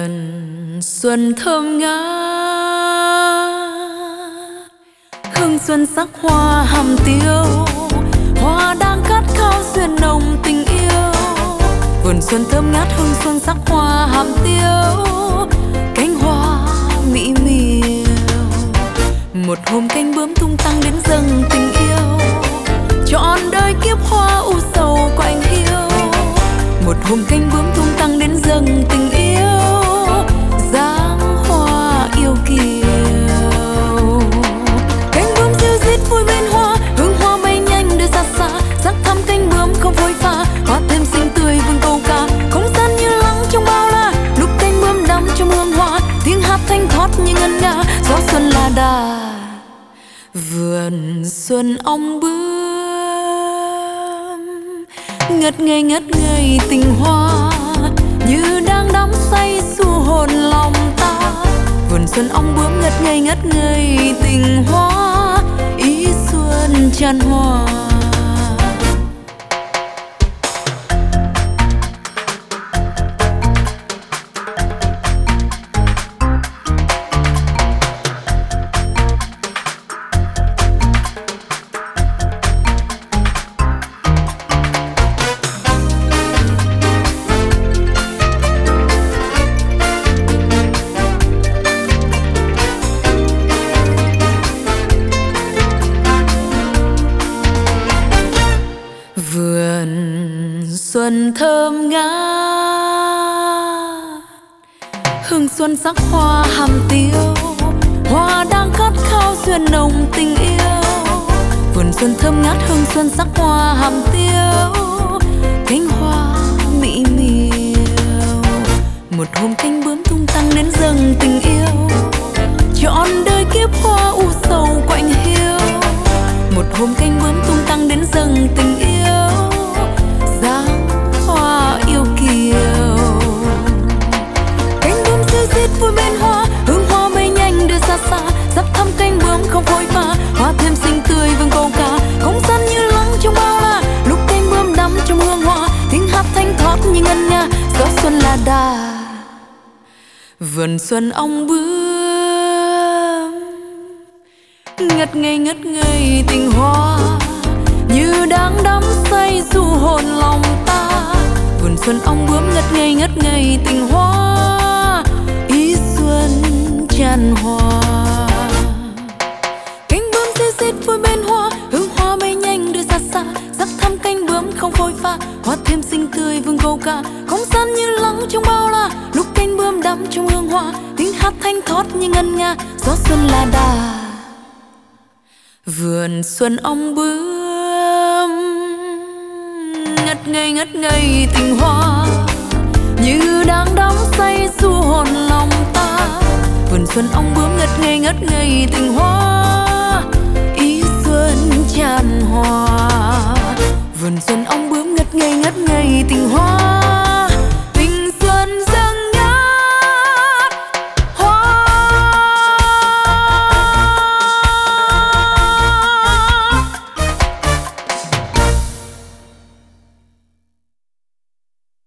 Vườn xuân thơm ngát, hương xuân sắc hoa hàm tiêu, hoa đang cát khao duyên nồng tình yêu. Vườn xuân thơm ngát, hương xuân sắc hoa hàm tiêu, cánh hoa mỹ miều. Một hôm cánh bướm tung tăng đến dâng tình yêu, trọn đời kiếp hoa u sầu quạnh hiu. Một hôm cánh bướm tung tăng đến dâng tình yêu, dáng hoa yêu kiều. Cánh bướm ríu rít vui bên hoa, hương hoa bay nhanh đưa xa xa. Sắc thắm cánh bướm không phôi pha, hoa thêm xinh tươi vương câu ca. Không gian như lắng trong bao la, lúc cánh bướm đắm trong hương hoa. Tiếng hát thanh thoát như ngân nga, gió xuân là đà. Vườn xuân ong bướm ngất ngây tình hoa, như đang đắm say du hồn lòng ta. Vườn xuân ong bướm ngất ngây tình hoa, ý xuân tràn hoa. Vườn xuân thơm ngát, hương xuân sắc hoa hàm tiêu, hoa đang khát khao duyên nồng tình yêu. Vườn xuân thơm ngát, hương xuân sắc hoa hàm tiêu, cánh hoa mỹ miều. Một hôm cánh bướm tung tăng đến dâng tình yêu, trọn đời kiếp hoa u sầu quạnh hiu. Một hôm cánh bướm tung tăng đến dâng tình yêu, dáng hoa yêu kiều. Cánh bướm ríu rít vui bên hoa, hương hoa bay nhanh đưa xa xa. Sắc thắm cánh bướm không phôi pha, hoa thêm xinh tươi vương câu ca. Không gian như lắng trong bao la, lúc cánh bướm đắm trong hương hoa. Tiếng hát thanh thoát như ngân nga, gió xuân là đà. Vườn xuân ong bướm ngất ngây tình hoa, như đang đắm say du hồn lòng ta. Vườn xuân ong bướm ngất ngây tình hoa, ý xuân tràn hoa. Cánh bướm ríu rít vui bên hoa, hương hoa bay nhanh đưa xa xa. Sắc thắm cánh bướm không phôi pha, hoa thêm xinh tươi vương câu ca. Không gian như lắng trong bao la, lúc cánh bướm đắm trong hương hoa. Tiếng hát thanh thoát như ngân nga, gió xuân là đà. Vườn xuân ong bướm ngất ngây tình hoa, như đang đắm say du hồn lòng ta. Vườn xuân ong bướm ngất ngây tình hoa, ý xuân tràn hoa. Vườn xuân ong bướm ngất ngây tình hoa.